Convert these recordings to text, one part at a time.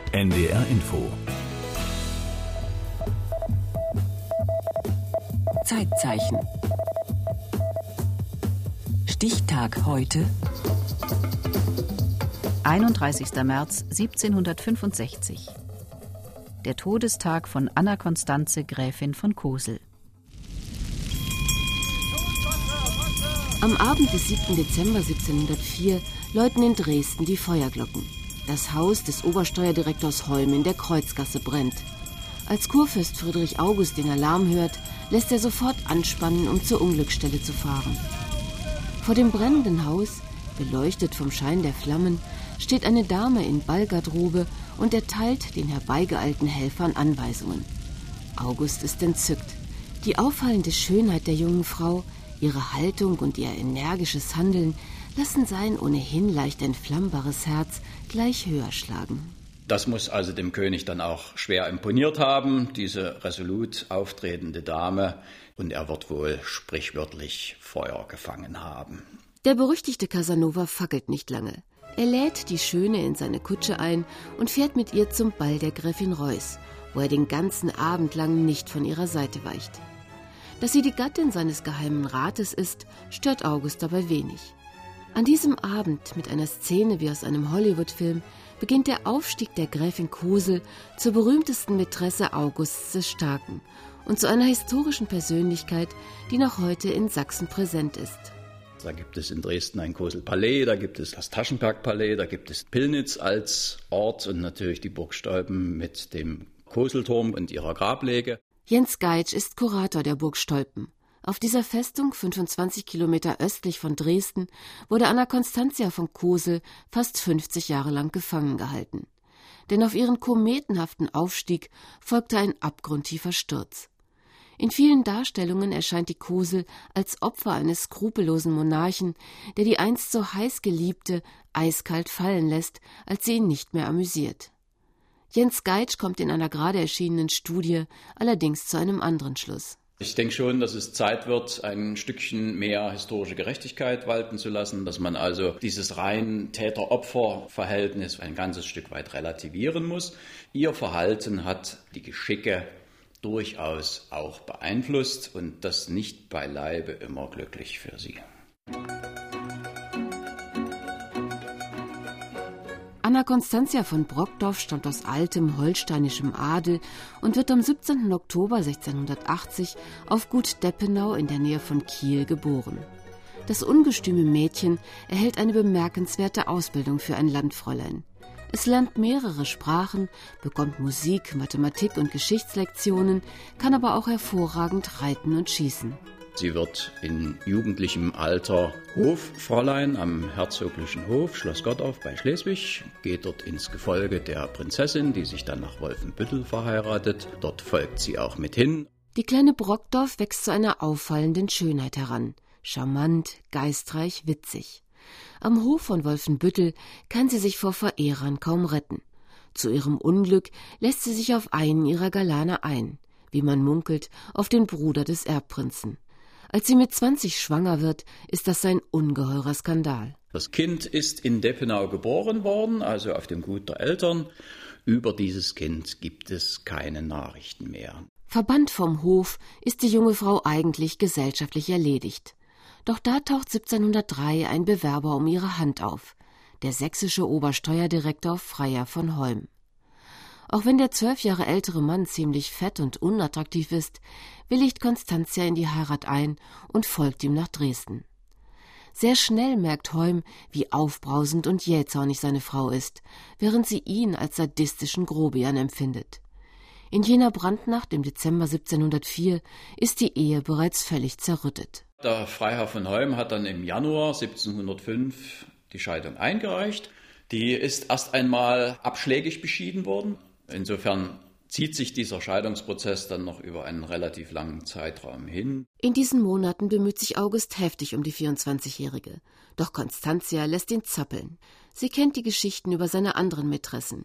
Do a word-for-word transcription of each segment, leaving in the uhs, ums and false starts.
N D R Info. Zeitzeichen. Stichtag heute. einunddreißigster März siebzehnhundertfünfundsechzig. Der Todestag von Anna Constanze, Gräfin von Cosel. Am Abend des siebten Dezember siebzehnhundertvier läuten in Dresden die Feuerglocken. Das Haus des Obersteuerdirektors Holm in der Kreuzgasse brennt. Als Kurfürst Friedrich August den Alarm hört, lässt er sofort anspannen, um zur Unglücksstelle zu fahren. Vor dem brennenden Haus, beleuchtet vom Schein der Flammen, steht eine Dame in Ballgarderobe und erteilt den herbeigeeilten Helfern Anweisungen. August ist entzückt. Die auffallende Schönheit der jungen Frau, ihre Haltung und ihr energisches Handeln lassen sein ohnehin leicht entflammbares Herz gleich höher schlagen. Das muss also dem König dann auch schwer imponiert haben, diese resolut auftretende Dame, und er wird wohl sprichwörtlich Feuer gefangen haben. Der berüchtigte Casanova fackelt nicht lange. Er lädt die Schöne in seine Kutsche ein und fährt mit ihr zum Ball der Gräfin Reuß, wo er den ganzen Abend lang nicht von ihrer Seite weicht. Dass sie die Gattin seines geheimen Rates ist, stört August dabei wenig. An diesem Abend, mit einer Szene wie aus einem Hollywood-Film, beginnt der Aufstieg der Gräfin Cosel zur berühmtesten Mätresse Augusts des Starken und zu einer historischen Persönlichkeit, die noch heute in Sachsen präsent ist. Da gibt es in Dresden ein Cosel-Palais, da gibt es das Taschenberg-Palais, da gibt es Pillnitz als Ort und natürlich die Burg Stolpen mit dem Koselturm und ihrer Grablege. Jens Geitsch ist Kurator der Burg Stolpen. Auf dieser Festung, fünfundzwanzig Kilometer östlich von Dresden, wurde Anna Constantia von Cosel fast fünfzig Jahre lang gefangen gehalten. Denn auf ihren kometenhaften Aufstieg folgte ein abgrundtiefer Sturz. In vielen Darstellungen erscheint die Cosel als Opfer eines skrupellosen Monarchen, der die einst so heiß Geliebte eiskalt fallen lässt, als sie ihn nicht mehr amüsiert. Jens Geitsch kommt in einer gerade erschienenen Studie allerdings zu einem anderen Schluss. Ich denke schon, dass es Zeit wird, ein Stückchen mehr historische Gerechtigkeit walten zu lassen, dass man also dieses rein Täter-Opfer-Verhältnis ein ganzes Stück weit relativieren muss. Ihr Verhalten hat die Geschicke durchaus auch beeinflusst und das nicht beileibe immer glücklich für sie. Anna Constantia von Brockdorff stammt aus altem holsteinischem Adel und wird am siebzehnten Oktober sechzehnhundertachtzig auf Gut Deppenau in der Nähe von Kiel geboren. Das ungestüme Mädchen erhält eine bemerkenswerte Ausbildung für ein Landfräulein. Es lernt mehrere Sprachen, bekommt Musik, Mathematik und Geschichtslektionen, kann aber auch hervorragend reiten und schießen. Sie wird in jugendlichem Alter Hoffräulein am herzoglichen Hof Schloss Gottorf bei Schleswig, geht dort ins Gefolge der Prinzessin, die sich dann nach Wolfenbüttel verheiratet. Dort folgt sie auch mit hin. Die kleine Brockdorff wächst zu einer auffallenden Schönheit heran. Charmant, geistreich, witzig. Am Hof von Wolfenbüttel kann sie sich vor Verehrern kaum retten. Zu ihrem Unglück lässt sie sich auf einen ihrer Galane ein, wie man munkelt, auf den Bruder des Erbprinzen. Als sie mit zwanzig schwanger wird, ist das ein ungeheurer Skandal. Das Kind ist in Deppenau geboren worden, also auf dem Gut der Eltern. Über dieses Kind gibt es keine Nachrichten mehr. Verbannt vom Hof ist die junge Frau eigentlich gesellschaftlich erledigt. Doch da taucht siebzehnhundertdrei ein Bewerber um ihre Hand auf, der sächsische Obersteuerdirektor Freier von Holm. Auch wenn der zwölf Jahre ältere Mann ziemlich fett und unattraktiv ist, willigt Constantia in die Heirat ein und folgt ihm nach Dresden. Sehr schnell merkt Holm, wie aufbrausend und jähzornig seine Frau ist, während sie ihn als sadistischen Grobian empfindet. In jener Brandnacht im Dezember siebzehnhundertvier ist die Ehe bereits völlig zerrüttet. Der Freiherr von Holm hat dann im Januar siebzehnhundertfünf die Scheidung eingereicht. Die ist erst einmal abschlägig beschieden worden. Insofern zieht sich dieser Scheidungsprozess dann noch über einen relativ langen Zeitraum hin. In diesen Monaten bemüht sich August heftig um die vierundzwanzigjährige. Doch Constantia lässt ihn zappeln. Sie kennt die Geschichten über seine anderen Mätressen.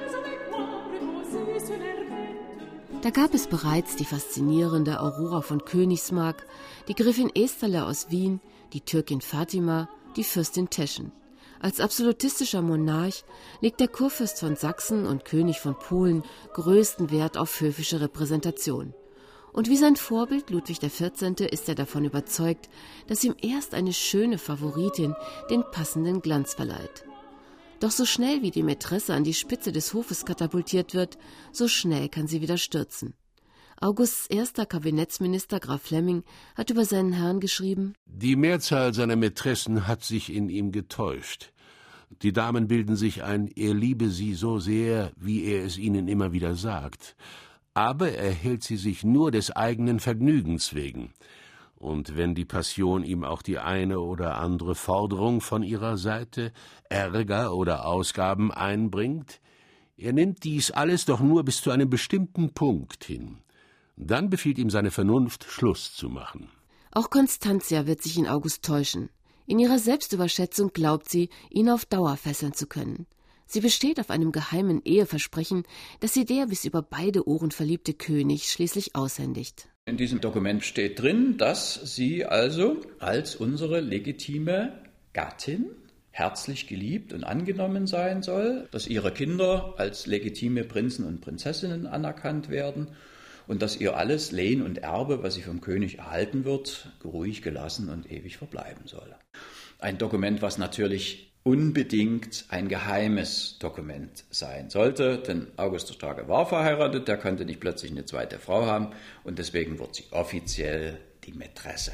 Da gab es bereits die faszinierende Aurora von Königsmark, die Gräfin Esterle aus Wien, die Türkin Fatima, die Fürstin Teschen. Als absolutistischer Monarch legt der Kurfürst von Sachsen und König von Polen größten Wert auf höfische Repräsentation. Und wie sein Vorbild Ludwig der vierzehnte ist er davon überzeugt, dass ihm erst eine schöne Favoritin den passenden Glanz verleiht. Doch so schnell wie die Mätresse an die Spitze des Hofes katapultiert wird, so schnell kann sie wieder stürzen. Augusts erster Kabinettsminister Graf Flemming hat über seinen Herrn geschrieben: Die Mehrzahl seiner Mätressen hat sich in ihm getäuscht. Die Damen bilden sich ein, er liebe sie so sehr, wie er es ihnen immer wieder sagt. Aber er hält sie sich nur des eigenen Vergnügens wegen. Und wenn die Passion ihm auch die eine oder andere Forderung von ihrer Seite, Ärger oder Ausgaben einbringt, er nimmt dies alles doch nur bis zu einem bestimmten Punkt hin. Dann befiehlt ihm seine Vernunft, Schluss zu machen. Auch Constantia wird sich in August täuschen. In ihrer Selbstüberschätzung glaubt sie, ihn auf Dauer fesseln zu können. Sie besteht auf einem geheimen Eheversprechen, das sie der bis über beide Ohren verliebte König schließlich aushändigt. In diesem Dokument steht drin, dass sie also als unsere legitime Gattin herzlich geliebt und angenommen sein soll, dass ihre Kinder als legitime Prinzen und Prinzessinnen anerkannt werden und dass ihr alles Lehen und Erbe, was sie vom König erhalten wird, ruhig gelassen und ewig verbleiben soll. Ein Dokument, was natürlich unbedingt ein geheimes Dokument sein sollte, denn August der Starke war verheiratet, der konnte nicht plötzlich eine zweite Frau haben und deswegen wird sie offiziell die Mätresse.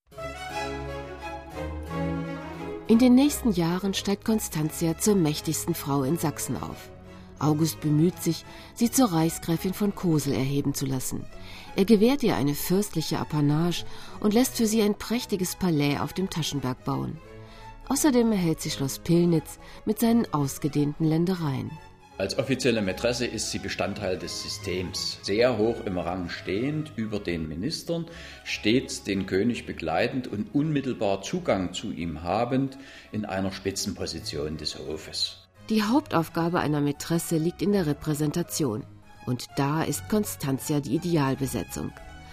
In den nächsten Jahren steigt Constantia zur mächtigsten Frau in Sachsen auf. August bemüht sich, sie zur Reichsgräfin von Cosel erheben zu lassen. Er gewährt ihr eine fürstliche Apanage und lässt für sie ein prächtiges Palais auf dem Taschenberg bauen. Außerdem erhält sie Schloss Pillnitz mit seinen ausgedehnten Ländereien. Als offizielle Mätresse ist sie Bestandteil des Systems, sehr hoch im Rang stehend über den Ministern, stets den König begleitend und unmittelbar Zugang zu ihm habend in einer Spitzenposition des Hofes. Die Hauptaufgabe einer Mätresse liegt in der Repräsentation. Und da ist Constantia die Idealbesetzung.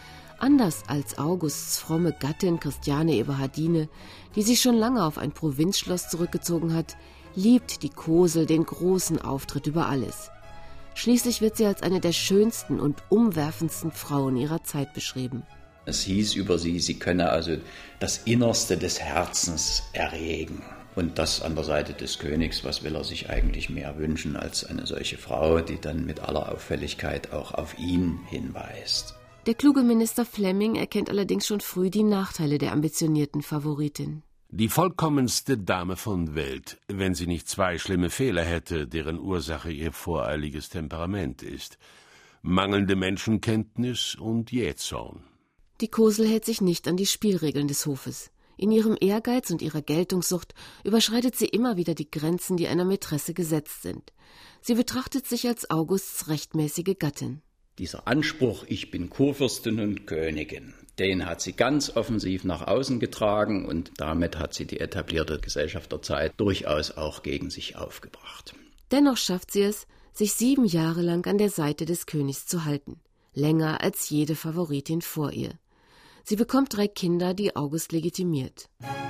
Anders als Augusts fromme Gattin Christiane Eberhardine, die sich schon lange auf ein Provinzschloss zurückgezogen hat, liebt die Cosel den großen Auftritt über alles. Schließlich wird sie als eine der schönsten und umwerfendsten Frauen ihrer Zeit beschrieben. Es hieß über sie, sie könne also das Innerste des Herzens erregen. Und das an der Seite des Königs, was will er sich eigentlich mehr wünschen als eine solche Frau, die dann mit aller Auffälligkeit auch auf ihn hinweist. Der kluge Minister Flemming erkennt allerdings schon früh die Nachteile der ambitionierten Favoritin. Die vollkommenste Dame von Welt, wenn sie nicht zwei schlimme Fehler hätte, deren Ursache ihr voreiliges Temperament ist. Mangelnde Menschenkenntnis und Jähzorn. Die Cosel hält sich nicht an die Spielregeln des Hofes. In ihrem Ehrgeiz und ihrer Geltungssucht überschreitet sie immer wieder die Grenzen, die einer Mätresse gesetzt sind. Sie betrachtet sich als Augusts rechtmäßige Gattin. Dieser Anspruch, ich bin Kurfürstin und Königin, den hat sie ganz offensiv nach außen getragen und damit hat sie die etablierte Gesellschaft der Zeit durchaus auch gegen sich aufgebracht. Dennoch schafft sie es, sich sieben Jahre lang an der Seite des Königs zu halten. Länger als jede Favoritin vor ihr. Sie bekommt drei Kinder, die August legitimiert.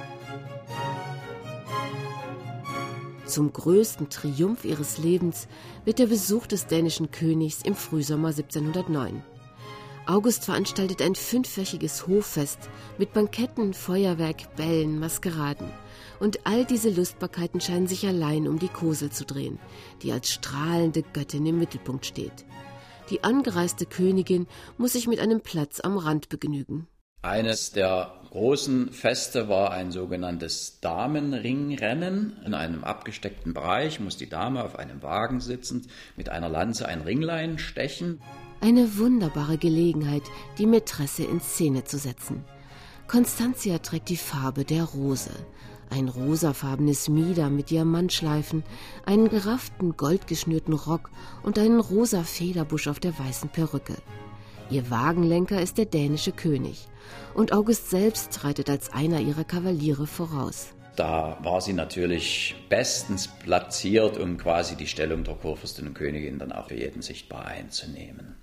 Zum größten Triumph ihres Lebens wird der Besuch des dänischen Königs im Frühsommer siebzehnhundertneun. August veranstaltet ein fünfwöchiges Hoffest mit Banketten, Feuerwerk, Bällen, Maskeraden. Und all diese Lustbarkeiten scheinen sich allein um die Cosel zu drehen, die als strahlende Göttin im Mittelpunkt steht. Die angereiste Königin muss sich mit einem Platz am Rand begnügen. Eines der großen Feste war ein sogenanntes Damenringrennen. In einem abgesteckten Bereich muss die Dame auf einem Wagen sitzend mit einer Lanze ein Ringlein stechen. Eine wunderbare Gelegenheit, die Mätresse in Szene zu setzen. Constantia trägt die Farbe der Rose. Ein rosafarbenes Mieder mit Diamantschleifen, einen gerafften, goldgeschnürten Rock und einen rosa Federbusch auf der weißen Perücke. Ihr Wagenlenker ist der dänische König. Und August selbst reitet als einer ihrer Kavaliere voraus. Da war sie natürlich bestens platziert, um quasi die Stellung der Kurfürstin und Königin dann auch für jeden sichtbar einzunehmen.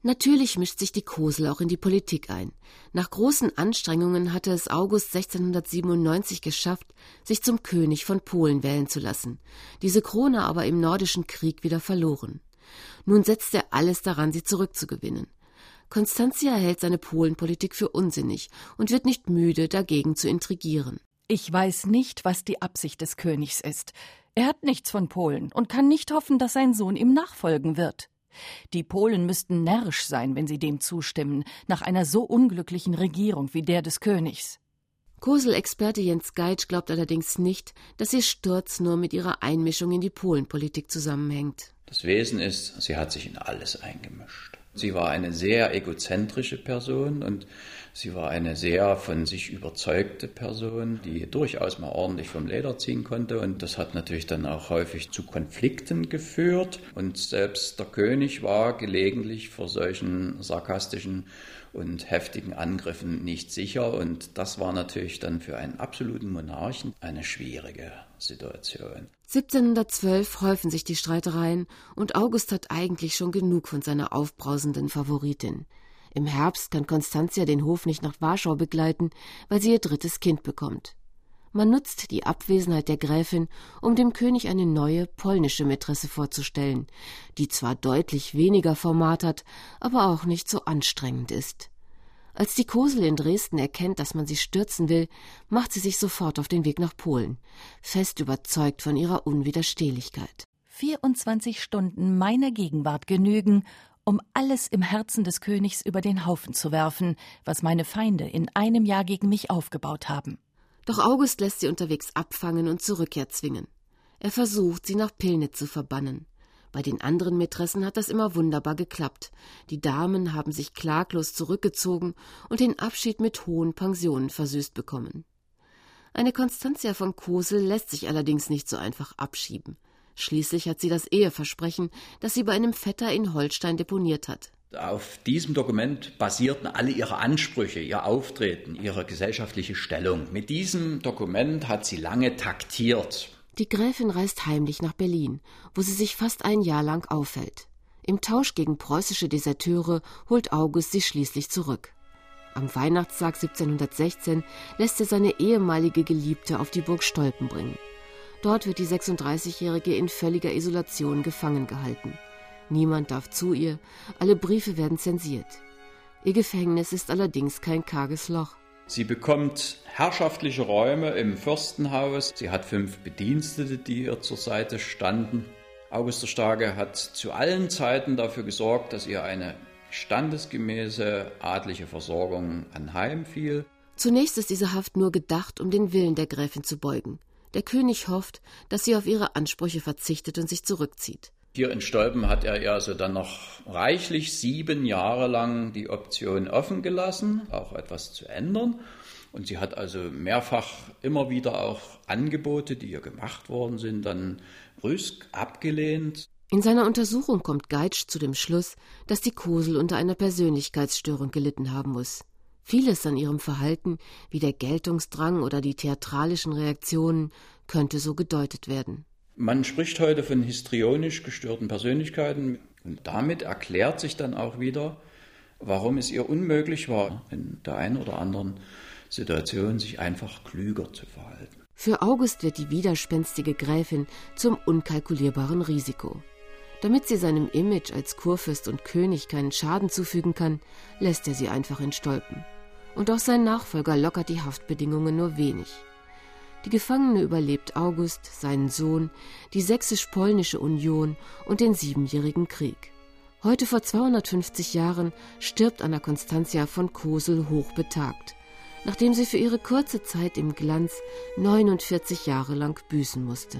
Natürlich mischt sich die Kosel auch in die Politik ein. Nach großen Anstrengungen hatte es August sechzehnhundertsiebenundneunzig geschafft, sich zum König von Polen wählen zu lassen, diese Krone aber im Nordischen Krieg wieder verloren. Nun setzt er alles daran, sie zurückzugewinnen. Konstantia hält seine Polenpolitik für unsinnig und wird nicht müde, dagegen zu intrigieren. Ich weiß nicht, was die Absicht des Königs ist. Er hat nichts von Polen und kann nicht hoffen, dass sein Sohn ihm nachfolgen wird. Die Polen müssten närrisch sein, wenn sie dem zustimmen, nach einer so unglücklichen Regierung wie der des Königs. Kosel-Experte Jens Geitsch glaubt allerdings nicht, dass ihr Sturz nur mit ihrer Einmischung in die Polenpolitik zusammenhängt. Das Wesen ist, sie hat sich in alles eingemischt. Sie war eine sehr egozentrische Person und sie war eine sehr von sich überzeugte Person, die durchaus mal ordentlich vom Leder ziehen konnte. Und das hat natürlich dann auch häufig zu Konflikten geführt. Und selbst der König war gelegentlich vor solchen sarkastischen und heftigen Angriffen nicht sicher. Und das war natürlich dann für einen absoluten Monarchen eine schwierige Situation. siebzehnhundertzwölf häufen sich die Streitereien und August hat eigentlich schon genug von seiner aufbrausenden Favoritin. Im Herbst kann Konstantia den Hof nicht nach Warschau begleiten, weil sie ihr drittes Kind bekommt. Man nutzt die Abwesenheit der Gräfin, um dem König eine neue polnische Mätresse vorzustellen, die zwar deutlich weniger Format hat, aber auch nicht so anstrengend ist. Als die Kosel in Dresden erkennt, dass man sie stürzen will, macht sie sich sofort auf den Weg nach Polen, fest überzeugt von ihrer Unwiderstehlichkeit. vierundzwanzig Stunden meiner Gegenwart genügen, um alles im Herzen des Königs über den Haufen zu werfen, was meine Feinde in einem Jahr gegen mich aufgebaut haben. Doch August lässt sie unterwegs abfangen und zur Rückkehr zwingen. Er versucht, sie nach Pillnitz zu verbannen. Bei den anderen Mätressen hat das immer wunderbar geklappt. Die Damen haben sich klaglos zurückgezogen und den Abschied mit hohen Pensionen versüßt bekommen. Eine Konstantia von Kosel lässt sich allerdings nicht so einfach abschieben. Schließlich hat sie das Eheversprechen, das sie bei einem Vetter in Holstein deponiert hat. Auf diesem Dokument basierten alle ihre Ansprüche, ihr Auftreten, ihre gesellschaftliche Stellung. Mit diesem Dokument hat sie lange taktiert. Die Gräfin reist heimlich nach Berlin, wo sie sich fast ein Jahr lang aufhält. Im Tausch gegen preußische Deserteure holt August sie schließlich zurück. Am Weihnachtstag siebzehnhundertsechzehn lässt er seine ehemalige Geliebte auf die Burg Stolpen bringen. Dort wird die sechsunddreißigjährige in völliger Isolation gefangen gehalten. Niemand darf zu ihr, alle Briefe werden zensiert. Ihr Gefängnis ist allerdings kein karges Loch. Sie bekommt herrschaftliche Räume im Fürstenhaus. Sie hat fünf Bedienstete, die ihr zur Seite standen. August der Starke hat zu allen Zeiten dafür gesorgt, dass ihr eine standesgemäße adlige Versorgung anheimfiel. Zunächst ist diese Haft nur gedacht, um den Willen der Gräfin zu beugen. Der König hofft, dass sie auf ihre Ansprüche verzichtet und sich zurückzieht. Hier in Stolpen hat er ihr also dann noch reichlich sieben Jahre lang die Option offen gelassen, auch etwas zu ändern. Und sie hat also mehrfach immer wieder auch Angebote, die ihr gemacht worden sind, dann brüsk abgelehnt. In seiner Untersuchung kommt Geitsch zu dem Schluss, dass die Kosel unter einer Persönlichkeitsstörung gelitten haben muss. Vieles an ihrem Verhalten, wie der Geltungsdrang oder die theatralischen Reaktionen, könnte so gedeutet werden. Man spricht heute von histrionisch gestörten Persönlichkeiten und damit erklärt sich dann auch wieder, warum es ihr unmöglich war, in der einen oder anderen Situation sich einfach klüger zu verhalten. Für August wird die widerspenstige Gräfin zum unkalkulierbaren Risiko. Damit sie seinem Image als Kurfürst und König keinen Schaden zufügen kann, lässt er sie einfach in Stolpen. Und auch sein Nachfolger lockert die Haftbedingungen nur wenig. Die Gefangene überlebt August, seinen Sohn, die sächsisch-polnische Union und den Siebenjährigen Krieg. Heute vor zweihundertfünfzig Jahren stirbt Anna Constantia von Kosel hochbetagt, nachdem sie für ihre kurze Zeit im Glanz neunundvierzig Jahre lang büßen musste.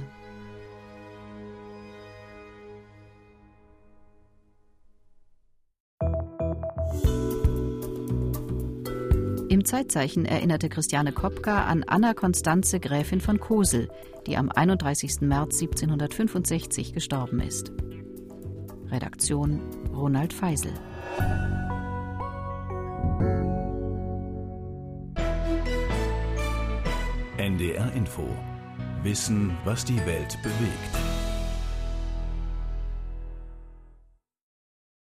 Im Zeitzeichen erinnerte Christiane Kopka an Anna Constanze Gräfin von Kosel, die am einunddreißigsten März siebzehnhundertfünfundsechzig gestorben ist. Redaktion Ronald Feisel. N D R Info. Wissen, was die Welt bewegt.